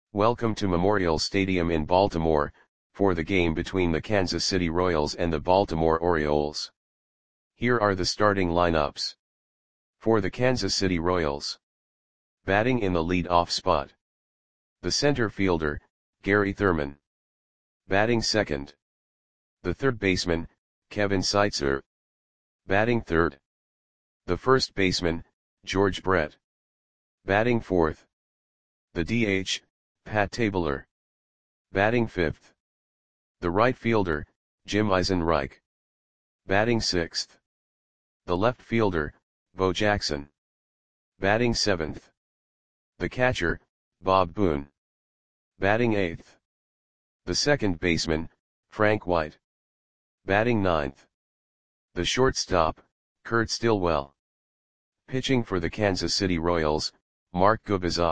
Welcome to Memorial Stadium in Baltimore, for the game between the Kansas City Royals and the Baltimore Orioles. Here are the starting lineups. For the Kansas City Royals. Batting in the lead-off spot. The center fielder, Gary Thurman. Batting second. The third baseman, Kevin Seitzer. Batting third. The first baseman, George Brett. Batting fourth. The DH, Pat Tabler. Batting fifth. The right fielder, Jim Eisenreich. Batting sixth. The left fielder, Bo Jackson. Batting seventh. The catcher, Bob Boone. Batting eighth. The second baseman, Frank White. Batting ninth. The shortstop, Kurt Stillwell. Pitching for the Kansas City Royals, Mark Gubicza.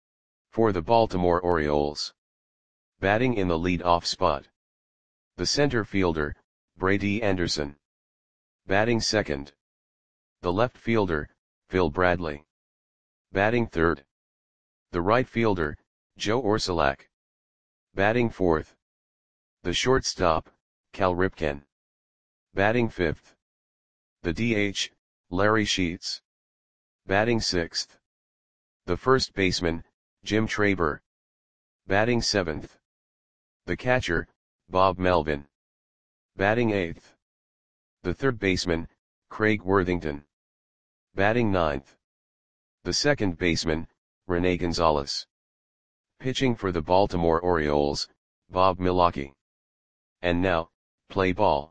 For the Baltimore Orioles. Batting in the lead-off spot. The center fielder, Brady Anderson. Batting second. The left fielder, Phil Bradley. Batting third. The right fielder, Joe Orsulak. Batting fourth. The shortstop, Cal Ripken. Batting fifth. The DH, Larry Sheets. Batting sixth. The first baseman, Jim Traber. Batting seventh. The catcher, Bob Melvin. Batting eighth. The third baseman, Craig Worthington. Batting ninth. The second baseman, Rene Gonzalez. Pitching for the Baltimore Orioles, Bob Milwaukee. And now, play ball.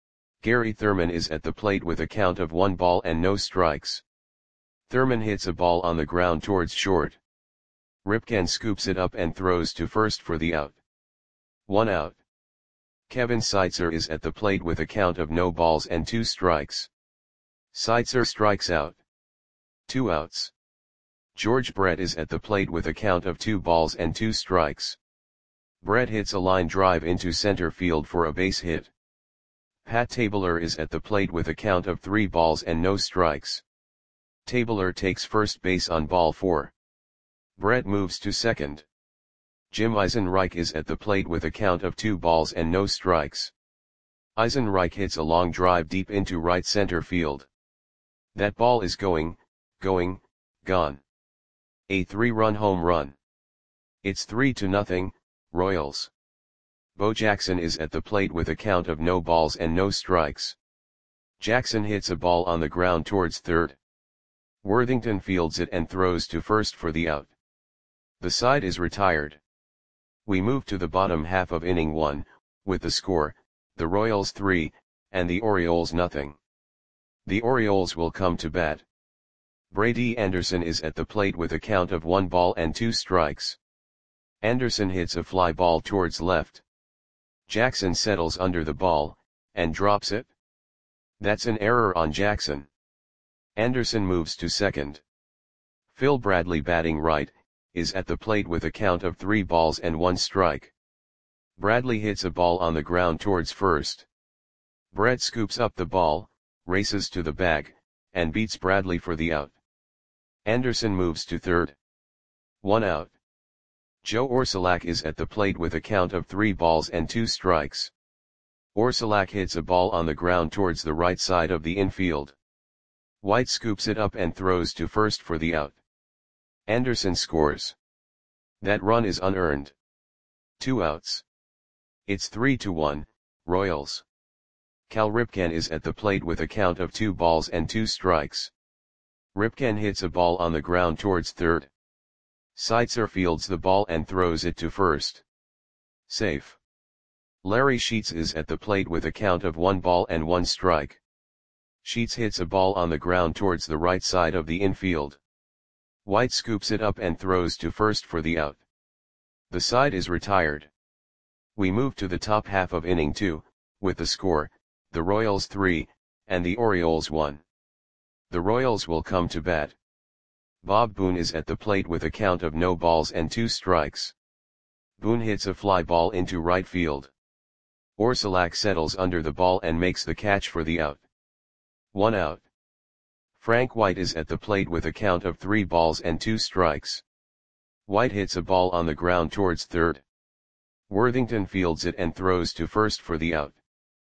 Gary Thurman is at the plate with a count of 1 ball and no strikes. Thurman hits a ball on the ground towards short. Ripken scoops it up and throws to first for the out. 1 out. Kevin Seitzer is at the plate with a count of no balls and 2 strikes. Seitzer strikes out. 2 outs. George Brett is at the plate with a count of 2 balls and 2 strikes. Brett hits a line drive into center field for a base hit. Pat Tabler is at the plate with a count of 3 balls and no strikes. Tabler takes first base on ball 4. Brett moves to second. Jim Eisenreich is at the plate with a count of 2 balls and no strikes. Eisenreich hits a long drive deep into right center field. That ball is gone. A 3-run home run. It's 3-0, Royals. Bo Jackson is at the plate with a count of no balls and no strikes. Jackson hits a ball on the ground towards third. Worthington fields it and throws to first for the out. The side is retired. We move to the bottom half of inning 1, with the score, the Royals 3, and the Orioles nothing. The Orioles will come to bat. Brady Anderson is at the plate with a count of 1 ball and 2 strikes. Anderson hits a fly ball towards left. Jackson settles under the ball, and drops it. That's an error on Jackson. Anderson moves to second. Phil Bradley, batting right, is at the plate with a count of 3 balls and 1 strike. Bradley hits a ball on the ground towards first. Brett scoops up the ball, races to the bag, and beats Bradley for the out. Anderson moves to third. 1 out. Joe Orsulak is at the plate with a count of 3 balls and 2 strikes. Orsulak hits a ball on the ground towards the right side of the infield. White scoops it up and throws to first for the out. Anderson scores. That run is unearned. 2 outs. It's 3-1, Royals. Cal Ripken is at the plate with a count of 2 balls and 2 strikes. Ripken hits a ball on the ground towards third. Seitzer fields the ball and throws it to first. Safe. Larry Sheets is at the plate with a count of 1 ball and 1 strike. Sheets hits a ball on the ground towards the right side of the infield. White scoops it up and throws to first for the out. The side is retired. We move to the top half of inning 2, with the score, the Royals 3, and the Orioles 1. The Royals will come to bat. Bob Boone is at the plate with a count of no balls and 2 strikes. Boone hits a fly ball into right field. Orsulak settles under the ball and makes the catch for the out. 1 out. Frank White is at the plate with a count of 3 balls and 2 strikes. White hits a ball on the ground towards third. Worthington fields it and throws to first for the out.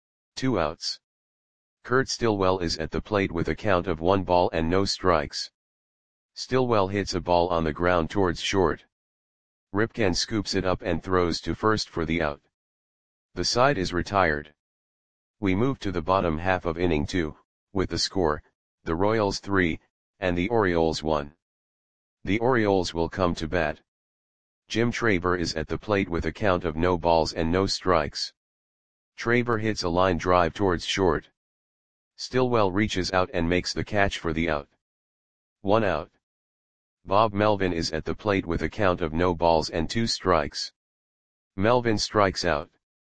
2 outs. Kurt Stillwell is at the plate with a count of 1 ball and no strikes. Stillwell hits a ball on the ground towards short. Ripken scoops it up and throws to first for the out. The side is retired. We move to the bottom half of inning 2, with the score, the Royals 3, and the Orioles 1. The Orioles will come to bat. Jim Traber is at the plate with a count of no balls and no strikes. Traber hits a line drive towards short. Stillwell reaches out and makes the catch for the out. 1 out. Bob Melvin is at the plate with a count of no balls and 2 strikes. Melvin strikes out.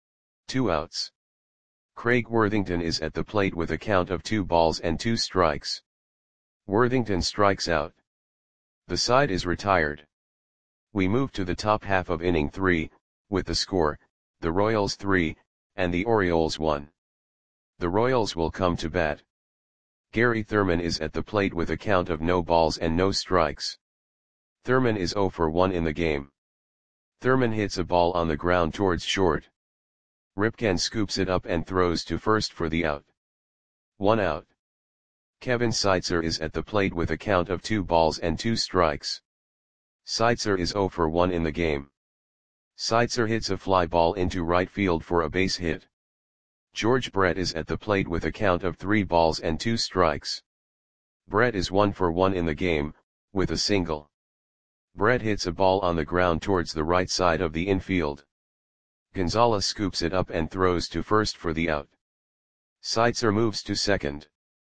2 outs. Craig Worthington is at the plate with a count of 2 balls and 2 strikes. Worthington strikes out. The side is retired. We move to the top half of inning 3, with the score, the Royals 3, and the Orioles 1. The Royals will come to bat. Gary Thurman is at the plate with a count of no balls and no strikes. Thurman is 0 for 1 in the game. Thurman hits a ball on the ground towards short. Ripken scoops it up and throws to first for the out. 1 out. Kevin Seitzer is at the plate with a count of 2 balls and 2 strikes. Seitzer is 0 for 1 in the game. Seitzer hits a fly ball into right field for a base hit. George Brett is at the plate with a count of 3 balls and 2 strikes. Brett is 1 for 1 in the game, with a single. Brett hits a ball on the ground towards the right side of the infield. Gonzalez scoops it up and throws to first for the out. Seitzer moves to second.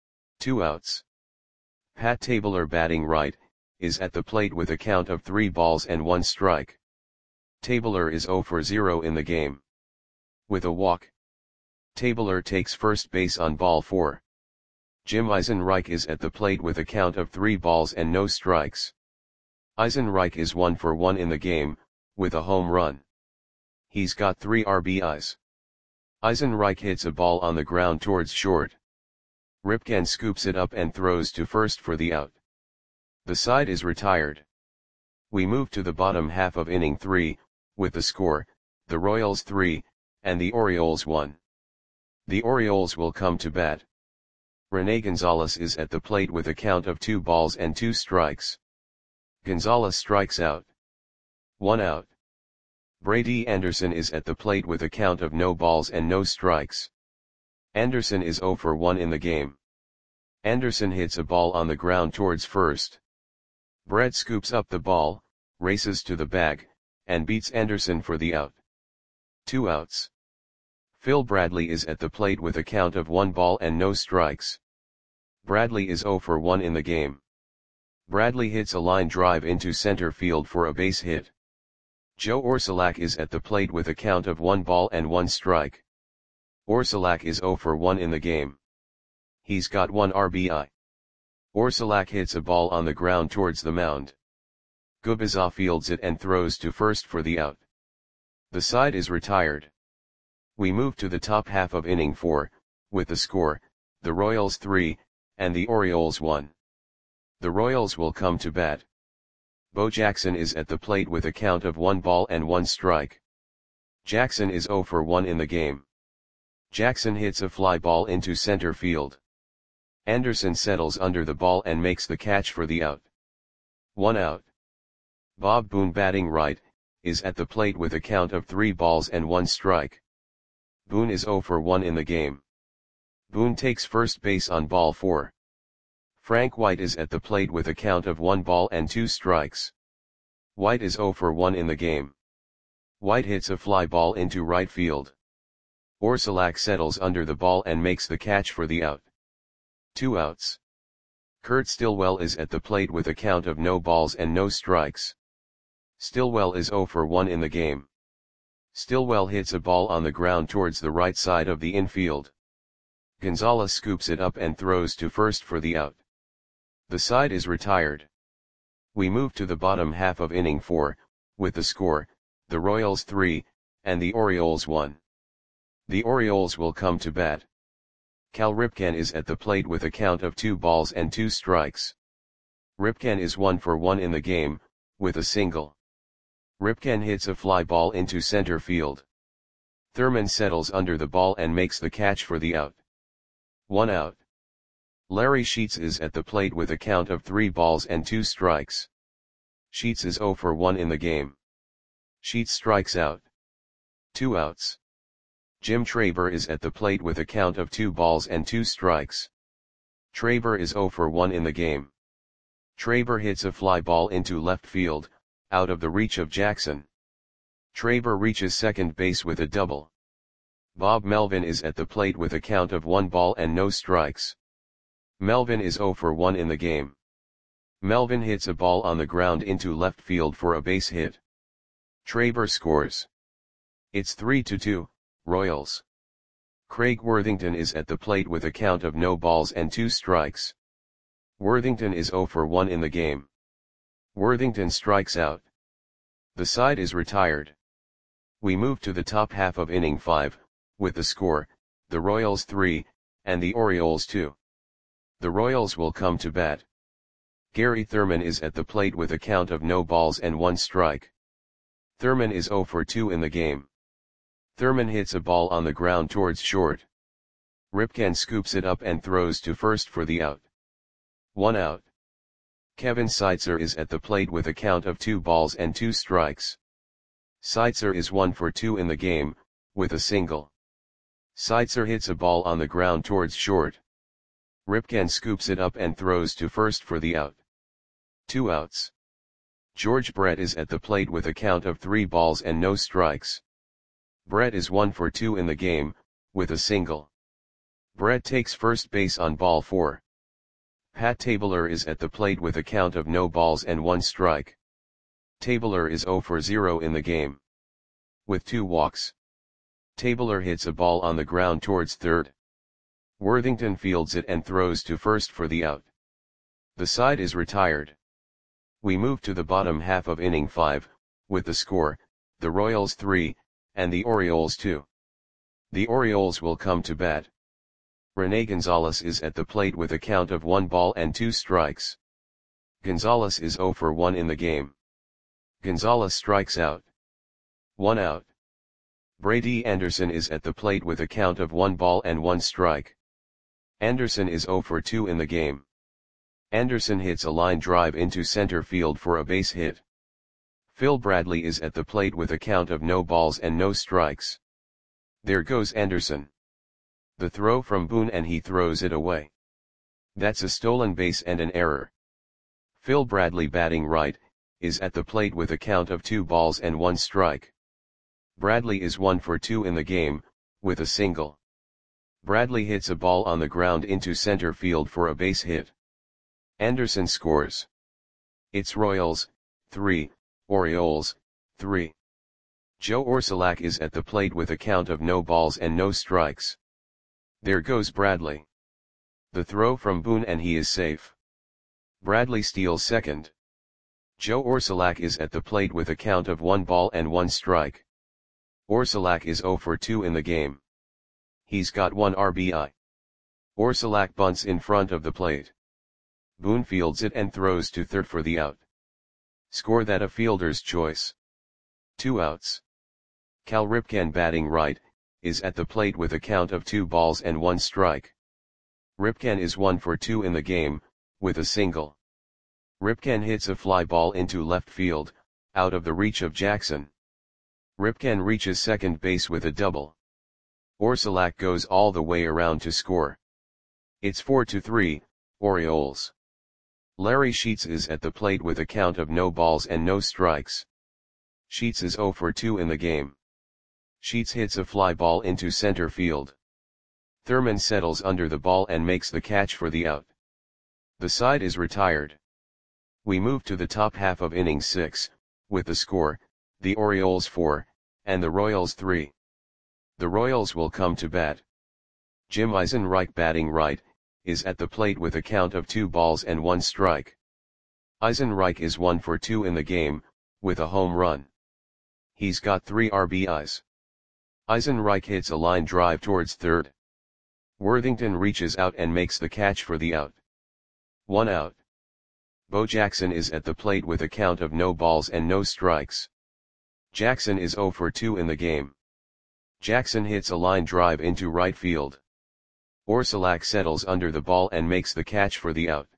2 outs. Pat Tabler, batting right, is at the plate with a count of 3 balls and 1 strike. Tabler is 0 for 0 in the game. With a walk, Tabler takes first base on ball 4. Jim Eisenreich is at the plate with a count of 3 balls and no strikes. Eisenreich is 1 for 1 in the game, with a home run. He's got 3 RBIs. Eisenreich hits a ball on the ground towards short. Ripken scoops it up and throws to first for the out. The side is retired. We move to the bottom half of inning 3, with the score, the Royals 3, and the Orioles 1. The Orioles will come to bat. Rene Gonzalez is at the plate with a count of 2 balls and 2 strikes. Gonzalez strikes out. 1 out. Brady Anderson is at the plate with a count of no balls and no strikes. Anderson is 0 for 1 in the game. Anderson hits a ball on the ground towards first. Brett scoops up the ball, races to the bag, and beats Anderson for the out. 2 outs. Phil Bradley is at the plate with a count of 1 ball and no strikes. Bradley is 0 for 1 in the game. Bradley hits a line drive into center field for a base hit. Joe Orsulak is at the plate with a count of 1 ball and 1 strike. Orsulak is 0 for 1 in the game. He's got 1 RBI. Orsulak hits a ball on the ground towards the mound. Gubicza fields it and throws to first for the out. The side is retired. We move to the top half of inning 4, with the score, the Royals 3, and the Orioles 1. The Royals will come to bat. Bo Jackson is at the plate with a count of 1 ball and 1 strike. Jackson is 0 for 1 in the game. Jackson hits a fly ball into center field. Anderson settles under the ball and makes the catch for the out. 1 out. Bob Boone, batting right, is at the plate with a count of 3 balls and 1 strike. Boone is 0 for 1 in the game. Boone takes first base on ball 4. Frank White is at the plate with a count of 1 ball and 2 strikes. White is 0 for 1 in the game. White hits a fly ball into right field. Orsulak settles under the ball and makes the catch for the out. 2 outs. Kurt Stillwell is at the plate with a count of no balls and no strikes. Stillwell is 0 for 1 in the game. Stillwell hits a ball on the ground towards the right side of the infield. Gonzalez scoops it up and throws to first for the out. The side is retired. We move to the bottom half of inning 4, with the score, the Royals 3, and the Orioles 1. The Orioles will come to bat. Cal Ripken is at the plate with a count of 2 balls and 2 strikes. Ripken is 1 for 1 in the game, with a single. Ripken hits a fly ball into center field. Thurman settles under the ball and makes the catch for the out. 1 out. Larry Sheets is at the plate with a count of 3 balls and 2 strikes. Sheets is 0 for 1 in the game. Sheets strikes out. 2 outs. Jim Traber is at the plate with a count of 2 balls and 2 strikes. Traber is 0 for 1 in the game. Traber hits a fly ball into left field, out of the reach of Jackson. Traber reaches second base with a double. Bob Melvin is at the plate with a count of 1 ball and no strikes. Melvin is 0 for 1 in the game. Melvin hits a ball on the ground into left field for a base hit. Traber scores. It's 3-2, Royals. Craig Worthington is at the plate with a count of no balls and 2 strikes. Worthington is 0 for 1 in the game. Worthington strikes out. The side is retired. We move to the top half of inning 5, with the score, the Royals 3, and the Orioles 2. The Royals will come to bat. Gary Thurman is at the plate with a count of no balls and 1 strike. Thurman is 0 for 2 in the game. Thurman hits a ball on the ground towards short. Ripken scoops it up and throws to first for the out. 1 out. Kevin Seitzer is at the plate with a count of 2 balls and 2 strikes. Seitzer is 1 for 2 in the game, with a single. Seitzer hits a ball on the ground towards short. Ripken scoops it up and throws to first for the out. 2 outs. George Brett is at the plate with a count of 3 balls and no strikes. Brett is 1 for 2 in the game, with a single. Brett takes first base on ball 4. Pat Tabler is at the plate with a count of no balls and 1 strike. Tabler is 0 for 0 in the game. With 2 walks. Tabler hits a ball on the ground towards third. Worthington fields it and throws to first for the out. The side is retired. We move to the bottom half of inning 5, with the score, the Royals 3, and the Orioles 2. The Orioles will come to bat. Rene Gonzalez is at the plate with a count of 1 ball and 2 strikes. Gonzalez is 0 for 1 in the game. Gonzalez strikes out. 1 out. Brady Anderson is at the plate with a count of 1 ball and 1 strike. Anderson is 0 for 2 in the game. Anderson hits a line drive into center field for a base hit. Phil Bradley is at the plate with a count of no balls and no strikes. There goes Anderson. The throw from Boone and he throws it away. That's a stolen base and an error. Phil Bradley, batting right, is at the plate with a count of 2 balls and 1 strike. Bradley is 1 for 2 in the game, with a single. Bradley hits a ball on the ground into center field for a base hit. Anderson scores. It's Royals, 3, Orioles, 3. Joe Orsulak is at the plate with a count of no balls and no strikes. There goes Bradley. The throw from Boone and he is safe. Bradley steals second. Joe Orsulak is at the plate with a count of 1 ball and 1 strike. Orsulak is 0 for 2 in the game. He's got 1 RBI. Orsulak bunts in front of the plate. Boone fields it and throws to third for the out. Score that a fielder's choice. 2 outs. Cal Ripken, batting right, is at the plate with a count of 2 balls and 1 strike. Ripken is 1 for 2 in the game, with a single. Ripken hits a fly ball into left field, out of the reach of Jackson. Ripken reaches second base with a double. Orsulak goes all the way around to score. It's 4-3, Orioles. Larry Sheets is at the plate with a count of no balls and no strikes. Sheets is 0 for 2 in the game. Sheets hits a fly ball into center field. Thurman settles under the ball and makes the catch for the out. The side is retired. We move to the top half of inning 6, with the score, the Orioles 4, and the Royals 3. The Royals will come to bat. Jim Eisenreich, batting right, is at the plate with a count of 2 balls and 1 strike. Eisenreich is 1 for 2 in the game, with a home run. He's got 3 RBIs. Eisenreich hits a line drive towards third. Worthington reaches out and makes the catch for the out. 1 out. Bo Jackson is at the plate with a count of no balls and no strikes. Jackson is 0 for 2 in the game. Jackson hits a line drive into right field. Orsulak settles under the ball and makes the catch for the out.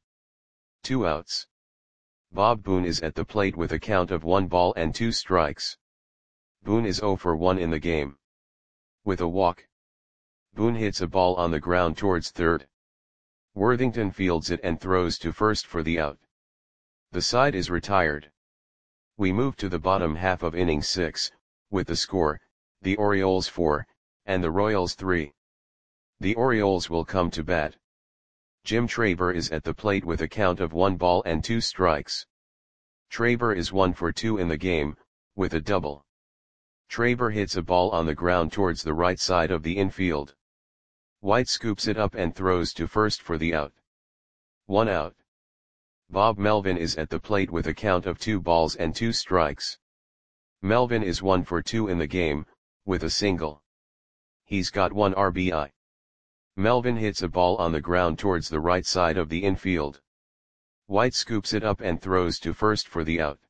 2 outs. Bob Boone is at the plate with a count of 1 ball and 2 strikes. Boone is 0 for 1 in the game. With a walk, Boone hits a ball on the ground towards third. Worthington fields it and throws to first for the out. The side is retired. We move to the bottom half of inning 6, with the score, the Orioles 4, and the Royals 3. The Orioles will come to bat. Jim Traber is at the plate with a count of 1 ball and 2 strikes. Traber is 1 for 2 in the game, with a double. Traber hits a ball on the ground towards the right side of the infield. White scoops it up and throws to first for the out. 1 out. Bob Melvin is at the plate with a count of 2 balls and 2 strikes. Melvin is 1 for 2 in the game, with a single. He's got 1 RBI. Melvin hits a ball on the ground towards the right side of the infield. White scoops it up and throws to first for the out.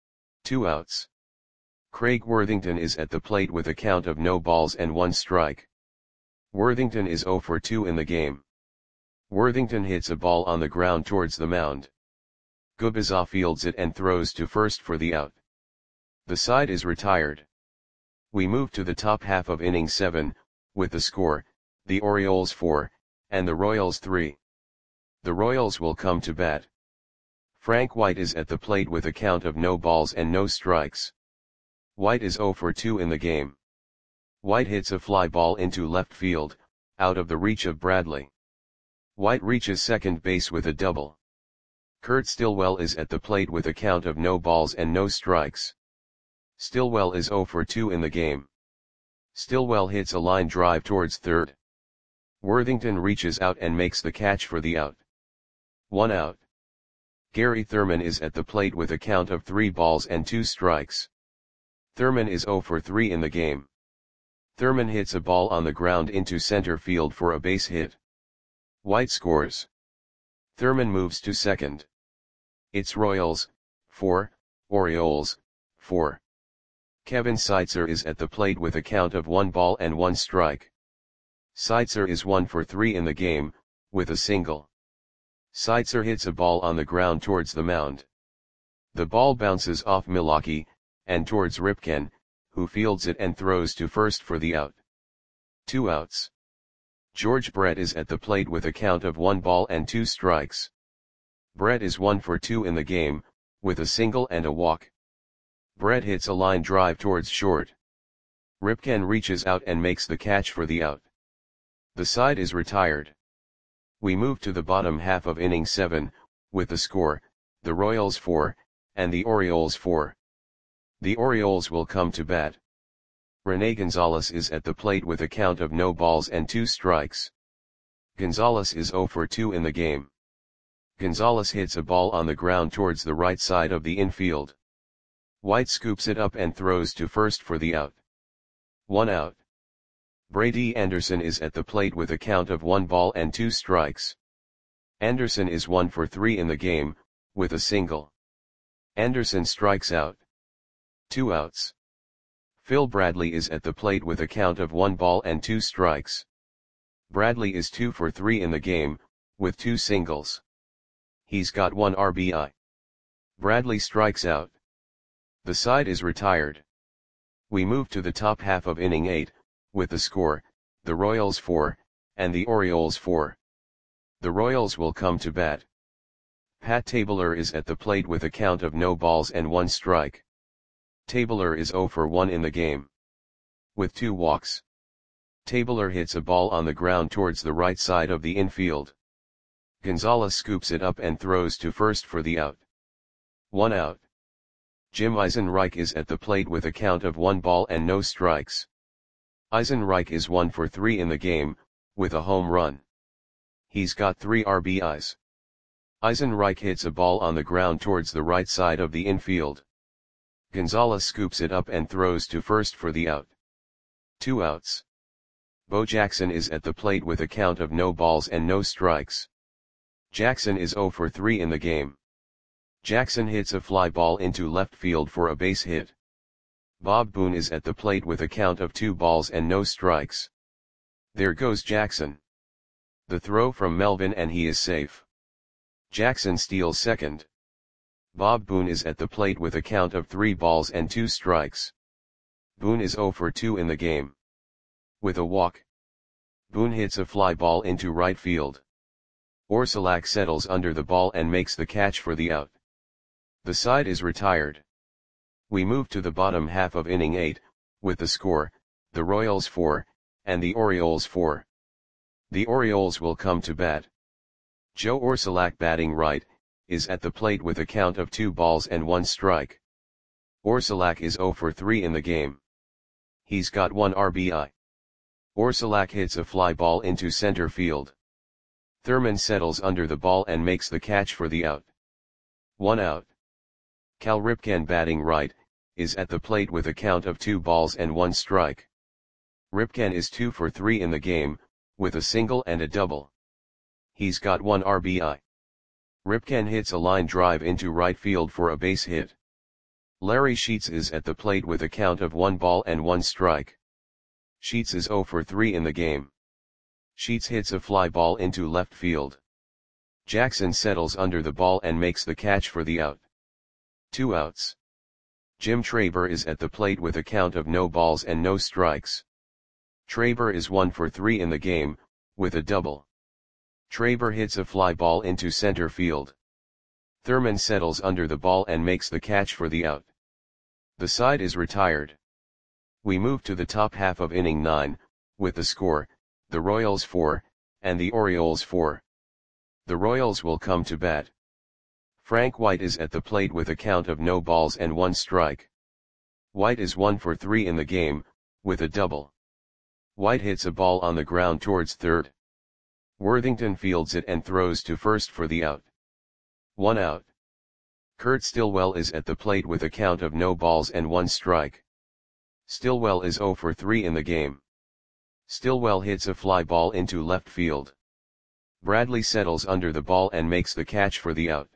2 outs. Craig Worthington is at the plate with a count of no balls and 1 strike. Worthington is 0 for 2 in the game. Worthington hits a ball on the ground towards the mound. Gubicza fields it and throws to first for the out. The side is retired. We move to the top half of inning 7, with the score, the Orioles 4, and the Royals 3. The Royals will come to bat. Frank White is at the plate with a count of no balls and no strikes. White is 0 for 2 in the game. White hits a fly ball into left field, out of the reach of Bradley. White reaches second base with a double. Kurt Stillwell is at the plate with a count of no balls and no strikes. Stillwell is 0 for 2 in the game. Stillwell hits a line drive towards third. Worthington reaches out and makes the catch for the out. 1 out. Gary Thurman is at the plate with a count of 3 balls and 2 strikes. Thurman is 0 for 3 in the game. Thurman hits a ball on the ground into center field for a base hit. White scores. Thurman moves to second. It's Royals, 4, Orioles, 4. Kevin Seitzer is at the plate with a count of 1 ball and 1 strike. Seitzer is 1 for 3 in the game, with a single. Seitzer hits a ball on the ground towards the mound. The ball bounces off Milwaukee, and towards Ripken, who fields it and throws to first for the out. 2 outs. George Brett is at the plate with a count of 1 ball and 2 strikes. Brett is 1 for 2 in the game, with a single and a walk. Brett hits a line drive towards short. Ripken reaches out and makes the catch for the out. The side is retired. We move to the bottom half of inning 7, with the score, the Royals 4, and the Orioles 4. The Orioles will come to bat. Rene Gonzalez is at the plate with a count of no balls and 2 strikes. Gonzalez is 0 for 2 in the game. Gonzalez hits a ball on the ground towards the right side of the infield. White scoops it up and throws to first for the out. 1 out. Brady Anderson is at the plate with a count of 1 ball and 2 strikes. Anderson is 1 for 3 in the game, with a single. Anderson strikes out. 2 outs. Phil Bradley is at the plate with a count of 1 ball and 2 strikes. Bradley is 2 for 3 in the game, with 2 singles. He's got 1 RBI. Bradley strikes out. The side is retired. We move to the top half of inning 8, with the score, the Royals 4, and the Orioles 4. The Royals will come to bat. Pat Tabler is at the plate with a count of no balls and 1 strike. Tabler is 0 for 1 in the game. With 2 walks. Tabler hits a ball on the ground towards the right side of the infield. Gonzalez scoops it up and throws to first for the out. 1 out. Jim Eisenreich is at the plate with a count of 1 ball and no strikes. Eisenreich is 1 for 3 in the game, with a home run. He's got 3 RBIs. Eisenreich hits a ball on the ground towards the right side of the infield. Gonzalez scoops it up and throws to first for the out. 2 outs. Bo Jackson is at the plate with a count of no balls and no strikes. Jackson is 0 for 3 in the game. Jackson hits a fly ball into left field for a base hit. Bob Boone is at the plate with a count of 2 balls and no strikes. There goes Jackson. The throw from Melvin and he is safe. Jackson steals second. Bob Boone is at the plate with a count of 3 balls and 2 strikes. Boone is 0 for 2 in the game. With a walk, Boone hits a fly ball into right field. Orsulak settles under the ball and makes the catch for the out. The side is retired. We move to the bottom half of inning 8, with the score, the Royals 4, and the Orioles 4. The Orioles will come to bat. Joe Orsulak, batting right, is at the plate with a count of 2 balls and 1 strike. Orsulak is 0 for 3 in the game. He's got 1 RBI. Orsulak hits a fly ball into center field. Thurman settles under the ball and makes the catch for the out. 1 out. Cal Ripken, batting right, is at the plate with a count of 2 balls and 1 strike. Ripken is 2 for 3 in the game, with a single and a double. He's got 1 RBI. Ripken hits a line drive into right field for a base hit. Larry Sheets is at the plate with a count of 1 ball and 1 strike. Sheets is 0 for 3 in the game. Sheets hits a fly ball into left field. Jackson settles under the ball and makes the catch for the out. 2 outs. Jim Traber is at the plate with a count of no balls and no strikes. Traber is 1 for 3 in the game, with a double. Traber hits a fly ball into center field. Thurman settles under the ball and makes the catch for the out. The side is retired. We move to the top half of inning 9, with the score, the Royals 4, and the Orioles 4. The Royals will come to bat. Frank White is at the plate with a count of no balls and 1 strike. White is 1 for 3 in the game, with a double. White hits a ball on the ground towards third. Worthington fields it and throws to first for the out. 1 out. Kurt Stillwell is at the plate with a count of no balls and 1 strike. Stillwell is 0 for 3 in the game. Stillwell hits a fly ball into left field. Bradley settles under the ball and makes the catch for the out.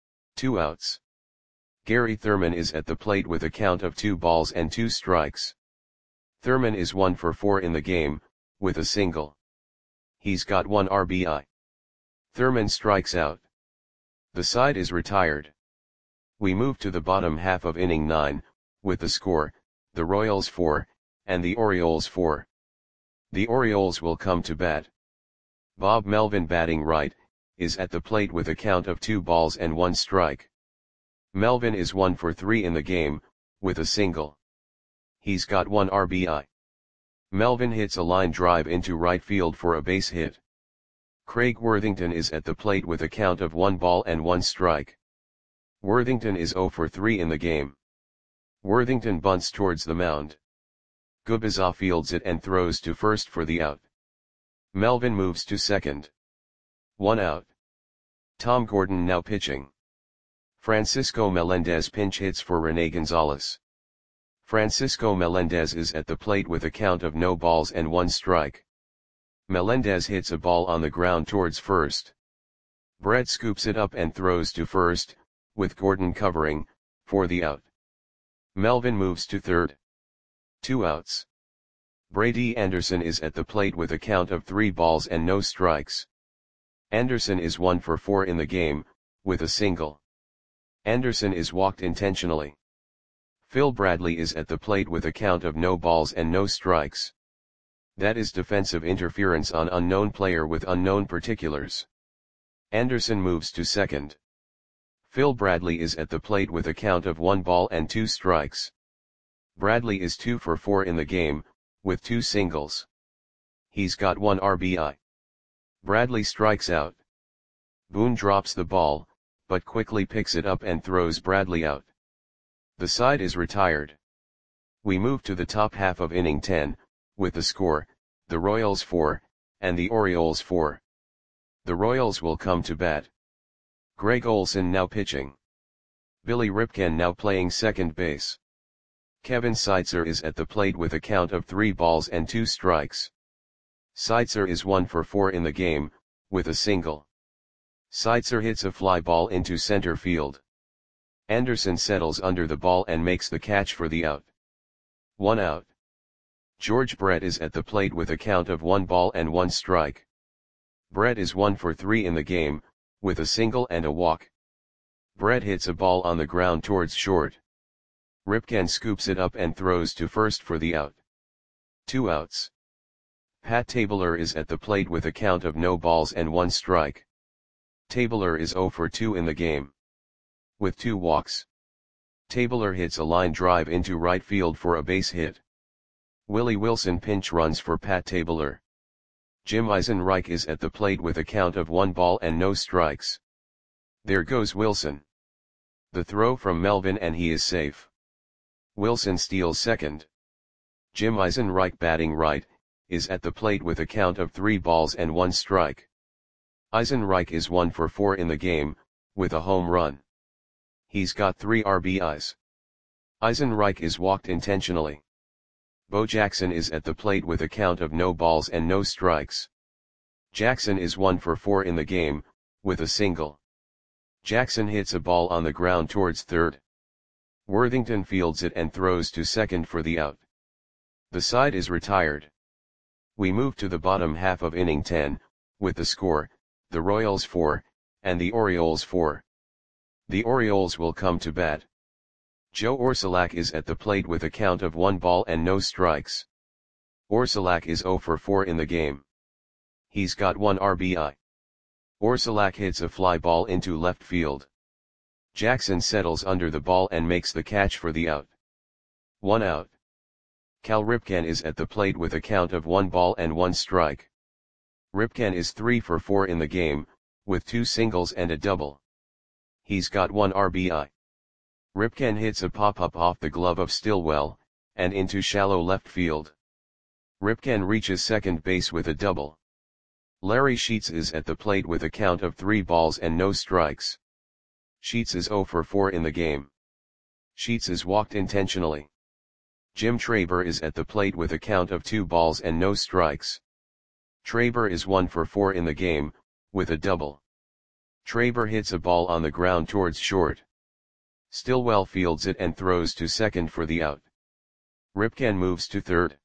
2 outs. Gary Thurman is at the plate with a count of 2 balls and 2 strikes. Thurman is 1 for 4 in the game, with a single. He's got 1 RBI. Thurman strikes out. The side is retired. We move to the bottom half of inning 9, with the score, the Royals 4, and the Orioles 4. The Orioles will come to bat. Bob Melvin, batting right, is at the plate with a count of 2 balls and 1 strike. Melvin is 1 for 3 in the game, with a single. He's got 1 RBI. Melvin hits a line drive into right field for a base hit. Craig Worthington is at the plate with a count of 1 ball and 1 strike. Worthington is 0 for 3 in the game. Worthington bunts towards the mound. Gubicza fields it and throws to first for the out. Melvin moves to second. 1 out. Tom Gordon now pitching. Francisco Melendez pinch hits for Rene Gonzalez. Francisco Melendez is at the plate with a count of no balls and 1 strike. Melendez hits a ball on the ground towards first. Brett scoops it up and throws to first, with Gordon covering, for the out. Melvin moves to third. 2 outs. Brady Anderson is at the plate with a count of 3 balls and no strikes. Anderson is 1 for 4 in the game, with a single. Anderson is walked intentionally. Phil Bradley is at the plate with a count of no balls and no strikes. That is defensive interference on unknown player with unknown particulars. Anderson moves to second. Phil Bradley is at the plate with a count of 1 ball and 2 strikes. Bradley is 2 for 4 in the game, with 2 singles. He's got 1 RBI. Bradley strikes out. Boone drops the ball, but quickly picks it up and throws Bradley out. The side is retired. We move to the top half of inning 10, with the score, the Royals 4, and the Orioles 4. The Royals will come to bat. Greg Olson now pitching. Billy Ripken now playing second base. Kevin Seitzer is at the plate with a count of 3 balls and 2 strikes. Seitzer is 1 for 4 in the game, with a single. Seitzer hits a fly ball into center field. Anderson settles under the ball and makes the catch for the out. 1 out. George Brett is at the plate with a count of 1 ball and 1 strike. Brett is 1 for 3 in the game, with a single and a walk. Brett hits a ball on the ground towards short. Ripken scoops it up and throws to first for the out. 2 outs. Pat Tabler is at the plate with a count of no balls and 1 strike. Tabler is 0 for 2 in the game, with 2 walks. Tabler hits a line drive into right field for a base hit. Willie Wilson pinch runs for Pat Tabler. Jim Eisenreich is at the plate with a count of 1 ball and no strikes. There goes Wilson. The throw from Melvin and he is safe. Wilson steals second. Jim Eisenreich, batting right, is at the plate with a count of 3 balls and 1 strike. Eisenreich is 1 for 4 in the game, with a home run. He's got 3 RBIs. Eisenreich is walked intentionally. Bo Jackson is at the plate with a count of no balls and no strikes. Jackson is 1 for 4 in the game, with a single. Jackson hits a ball on the ground towards third. Worthington fields it and throws to second for the out. The side is retired. We move to the bottom half of inning 10, with the score, the Royals 4, and the Orioles 4. The Orioles will come to bat. Joe Orsulak is at the plate with a count of 1 ball and no strikes. Orsulak is 0 for 4 in the game. He's got 1 RBI. Orsulak hits a fly ball into left field. Jackson settles under the ball and makes the catch for the out. 1 out. Cal Ripken is at the plate with a count of 1 ball and 1 strike. Ripken is 3 for 4 in the game, with 2 singles and a double. He's got 1 RBI. Ripken hits a pop-up off the glove of Stillwell, and into shallow left field. Ripken reaches second base with a double. Larry Sheets is at the plate with a count of 3 balls and no strikes. Sheets is 0 for 4 in the game. Sheets is walked intentionally. Jim Traber is at the plate with a count of 2 balls and no strikes. Traber is 1 for 4 in the game, with a double. Traber hits a ball on the ground towards short. Stillwell fields it and throws to second for the out. Ripken moves to third.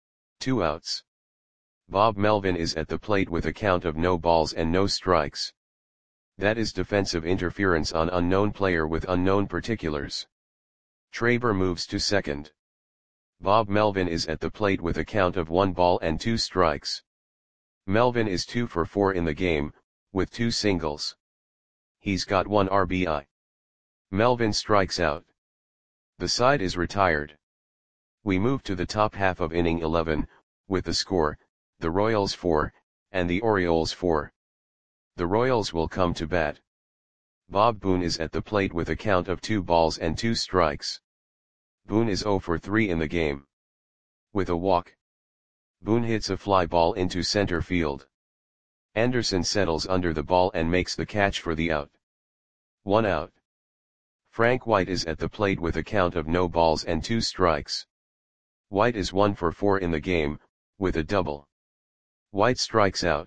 2 outs. Bob Melvin is at the plate with a count of no balls and no strikes. That is defensive interference on unknown player with unknown particulars. Traber moves to second. Bob Melvin is at the plate with a count of 1 ball and 2 strikes. Melvin is 2 for 4 in the game, with 2 singles. He's got 1 RBI. Melvin strikes out. The side is retired. We move to the top half of inning 11, with the score, the Royals 4, and the Orioles 4. The Royals will come to bat. Bob Boone is at the plate with a count of 2 balls and 2 strikes. Boone is 0 for 3 in the game, with a walk. Boone hits a fly ball into center field. Anderson settles under the ball and makes the catch for the out. 1 out. Frank White is at the plate with a count of no balls and 2 strikes. White is 1 for 4 in the game, with a double. White strikes out.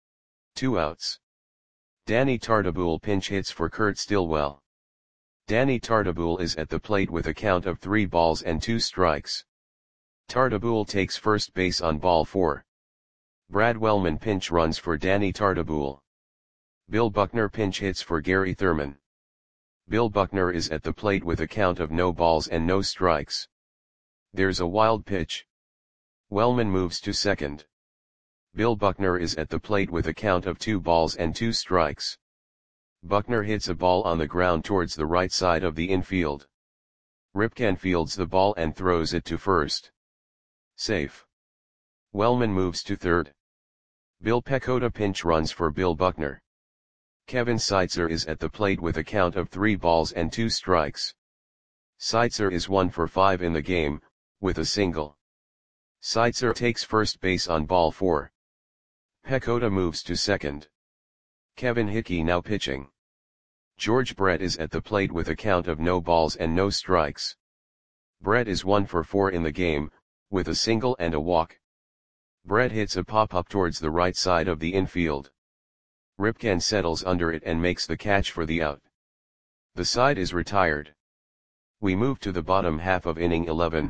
2 outs. Danny Tartabull pinch hits for Kurt Stillwell. Danny Tartabull is at the plate with a count of 3 balls and 2 strikes. Tartabull takes first base on ball 4. Brad Wellman pinch runs for Danny Tartabull. Bill Buckner pinch hits for Gary Thurman. Bill Buckner is at the plate with a count of no balls and no strikes. There's a wild pitch. Wellman moves to second. Bill Buckner is at the plate with a count of 2 balls and 2 strikes. Buckner hits a ball on the ground towards the right side of the infield. Ripken fields the ball and throws it to first. Safe. Wellman moves to third. Bill Pecota pinch runs for Bill Buckner. Kevin Seitzer is at the plate with a count of 3 balls and 2 strikes. Seitzer is 1 for 5 in the game, with a single. Seitzer takes first base on ball 4. Pecota moves to second. Kevin Hickey now pitching. George Brett is at the plate with a count of no balls and no strikes. Brett is 1 for 4 in the game, with a single and a walk. Brett hits a pop-up towards the right side of the infield. Ripken settles under it and makes the catch for the out. The side is retired. We move to the bottom half of inning 11,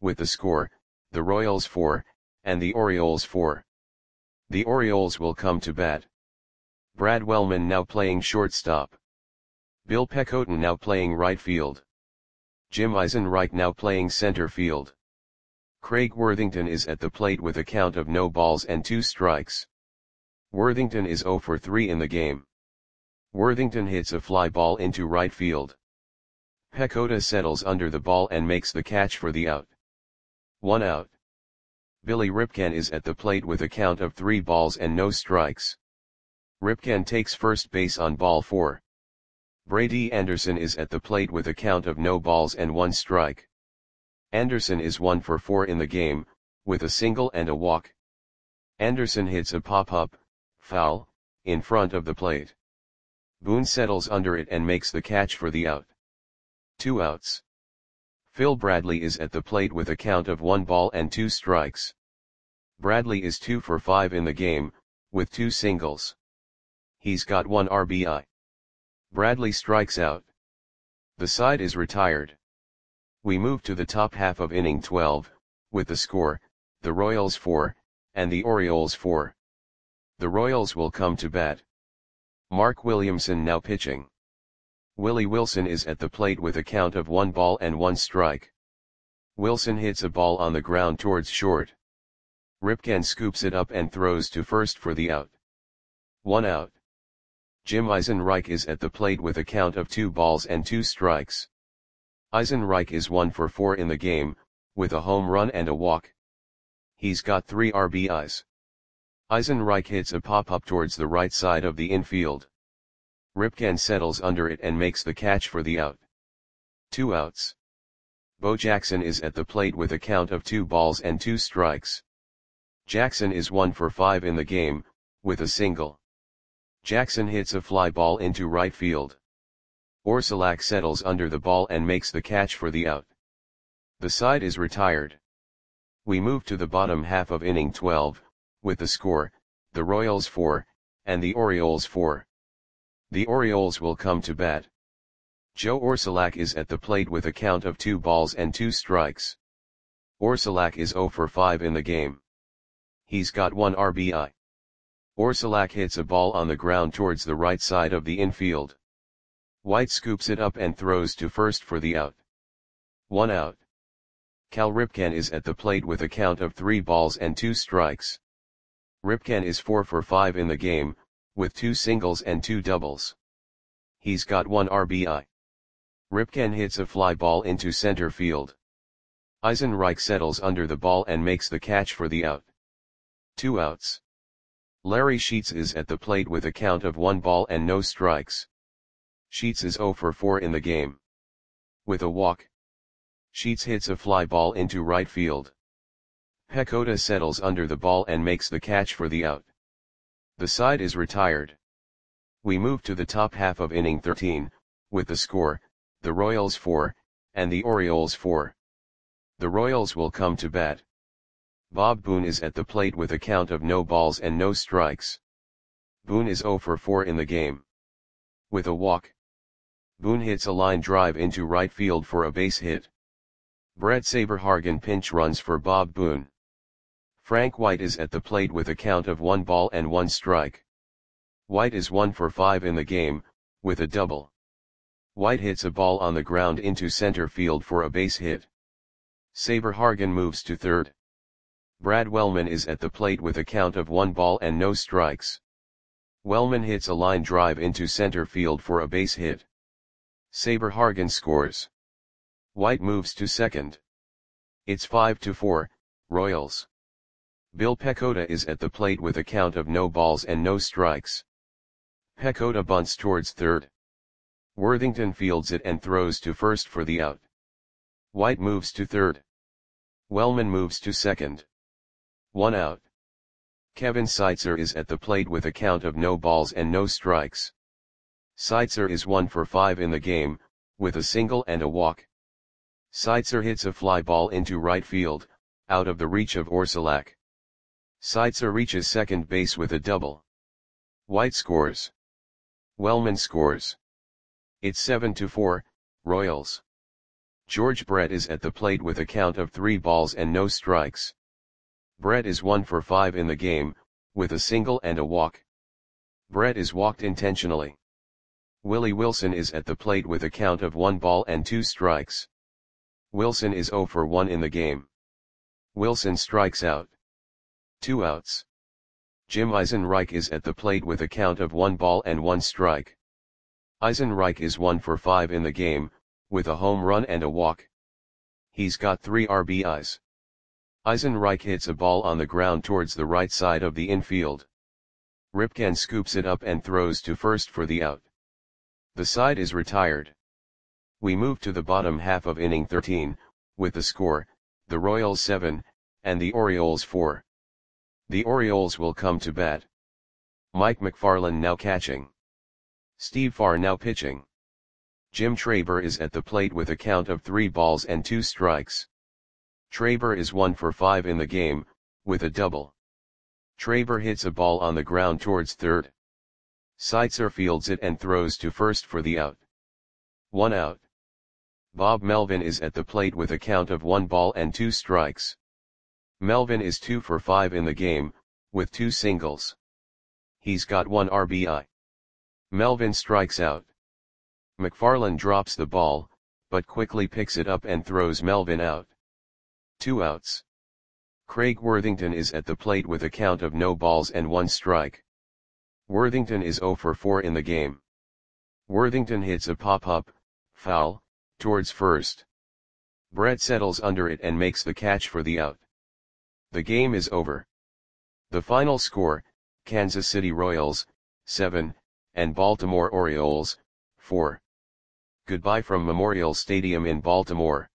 with the score, the Royals 4, and the Orioles 4. The Orioles will come to bat. Brad Wellman now playing shortstop. Bill Pecota now playing right field. Jim Eisenreich now playing center field. Craig Worthington is at the plate with a count of no balls and 2 strikes. Worthington is 0 for 3 in the game. Worthington hits a fly ball into right field. Pecota settles under the ball and makes the catch for the out. 1 out. Billy Ripken is at the plate with a count of 3 balls and no strikes. Ripken takes first base on ball 4. Brady Anderson is at the plate with a count of no balls and 1 strike. Anderson is 1 for 4 in the game, with a single and a walk. Anderson hits a pop-up, foul, in front of the plate. Boone settles under it and makes the catch for the out. 2 outs. Phil Bradley is at the plate with a count of 1 ball and 2 strikes. Bradley is 2 for 5 in the game, with 2 singles. He's got 1 RBI. Bradley strikes out. The side is retired. We move to the top half of inning 12, with the score, the Royals 4, and the Orioles 4. The Royals will come to bat. Mark Williamson now pitching. Willie Wilson is at the plate with a count of 1 ball and 1 strike. Wilson hits a ball on the ground towards short. Ripken scoops it up and throws to first for the out. 1 out. Jim Eisenreich is at the plate with a count of 2 balls and 2 strikes. Eisenreich is 1 for 4 in the game, with a home run and a walk. He's got 3 RBIs. Eisenreich hits a pop-up towards the right side of the infield. Ripken settles under it and makes the catch for the out. 2 outs. Bo Jackson is at the plate with a count of 2 balls and 2 strikes. Jackson is 1 for 5 in the game, with a single. Jackson hits a fly ball into right field. Orsulak settles under the ball and makes the catch for the out. The side is retired. We move to the bottom half of inning 12, with the score, the Royals 4, and the Orioles 4. The Orioles will come to bat. Joe Orsulak is at the plate with a count of 2 balls and 2 strikes. Orsulak is 0 for 5 in the game. He's got 1 RBI. Orsulak hits a ball on the ground towards the right side of the infield. White scoops it up and throws to first for the out. 1 out. Cal Ripken is at the plate with a count of 3 balls and 2 strikes. Ripken is 4 for 5 in the game, with 2 singles and 2 doubles. He's got 1 RBI. Ripken hits a fly ball into center field. Eisenreich settles under the ball and makes the catch for the out. 2 outs. Larry Sheets is at the plate with a count of 1 ball and no strikes. Sheets is 0 for 4 in the game. With a walk. Sheets hits a fly ball into right field. Pecota settles under the ball and makes the catch for the out. The side is retired. We move to the top half of inning 13, with the score, the Royals 4, and the Orioles 4. The Royals will come to bat. Bob Boone is at the plate with a count of no balls and no strikes. Boone is 0 for 4 in the game. With a walk. Boone hits a line drive into right field for a base hit. Brett Saberhagen pinch runs for Bob Boone. Frank White is at the plate with a count of 1 ball and 1 strike. White is 1 for 5 in the game, with a double. White hits a ball on the ground into center field for a base hit. Saberhagen moves to third. Brad Wellman is at the plate with a count of 1 ball and no strikes. Wellman hits a line drive into center field for a base hit. Saberhagen scores. White moves to second. It's 5-4, Royals. Bill Pecota is at the plate with a count of no balls and no strikes. Pecota bunts towards third. Worthington fields it and throws to first for the out. White moves to third. Wellman moves to second. 1 out. Kevin Seitzer is at the plate with a count of no balls and no strikes. Seitzer is 1 for 5 in the game, with a single and a walk. Seitzer hits a fly ball into right field, out of the reach of Orsulak. Seitzer reaches second base with a double. White scores. Wellman scores. It's 7-4, Royals. George Brett is at the plate with a count of 3 balls and no strikes. Brett is 1 for 5 in the game, with a single and a walk. Brett is walked intentionally. Willie Wilson is at the plate with a count of 1 ball and 2 strikes. Wilson is 0 for 1 in the game. Wilson strikes out. 2 outs. Jim Eisenreich is at the plate with a count of 1 ball and 1 strike. Eisenreich is 1 for 5 in the game, with a home run and a walk. He's got 3 RBIs. Eisenreich hits a ball on the ground towards the right side of the infield. Ripken scoops it up and throws to first for the out. The side is retired. We move to the bottom half of inning 13, with the score, the Royals 7, and the Orioles 4. The Orioles will come to bat. Mike McFarland now catching. Steve Farr now pitching. Jim Traber is at the plate with a count of 3 balls and 2 strikes. Traber is 1 for 5 in the game, with a double. Traber hits a ball on the ground towards third. Seitzer fields it and throws to first for the out. 1 out. Bob Melvin is at the plate with a count of 1 ball and 2 strikes. Melvin is 2 for 5 in the game, with 2 singles. He's got 1 RBI. Melvin strikes out. McFarland drops the ball, but quickly picks it up and throws Melvin out. 2 outs. Craig Worthington is at the plate with a count of no balls and 1 strike. Worthington is 0 for 4 in the game. Worthington hits a pop-up, foul, towards first. Brett settles under it and makes the catch for the out. The game is over. The final score, Kansas City Royals, 7, and Baltimore Orioles, 4. Goodbye from Memorial Stadium in Baltimore.